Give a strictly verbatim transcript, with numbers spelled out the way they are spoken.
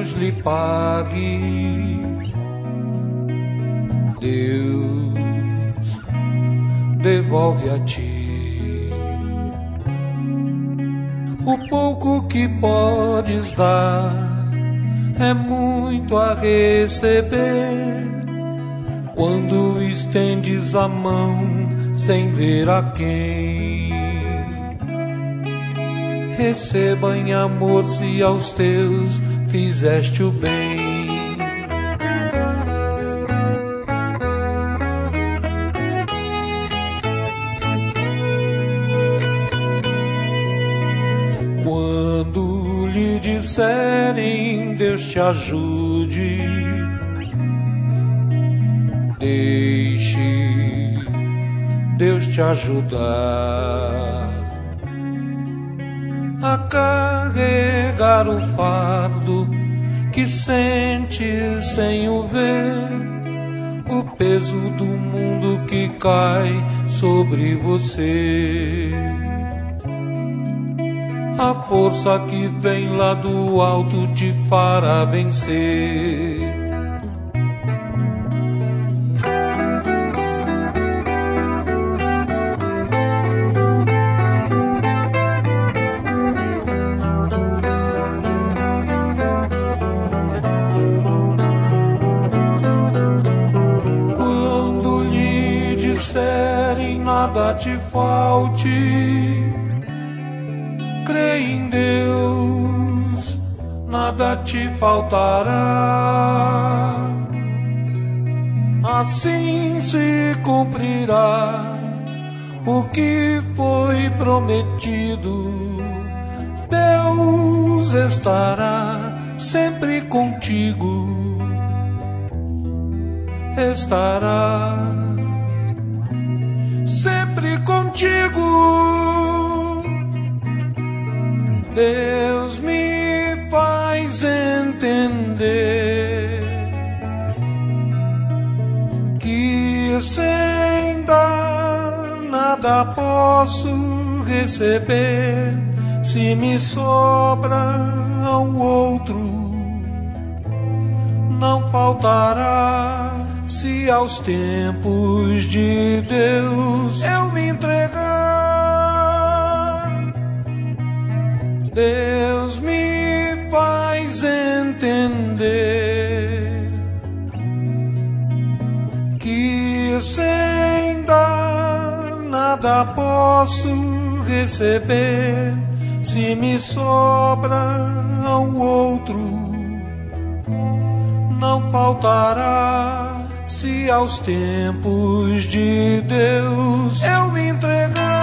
Deus lhe pague. Deus devolve a ti o pouco que podes dar, é muito a receber. Quando estendes a mão sem ver a quem, receba em amor se aos teus fizeste o bem. Quando lhe disserem Deus te ajude, deixe Deus te ajudar a carregar o fardo que sentes sem o ver, o peso do mundo que cai sobre você. A força que vem lá do alto te fará vencer. Quando lhe disserem nada te falte, crê em Deus, nada te faltará. Assim se cumprirá o que foi prometido. Deus estará sempre contigo, estará sempre contigo. Deus me faz entender que sem dar nada posso receber. Se me sobra ao outro, não faltará. Se aos tempos de Deus eu me entregar, Deus me faz entender que sem dar nada posso receber. Se me sobra ao outro, não faltará. Se aos tempos de Deus eu me entregar,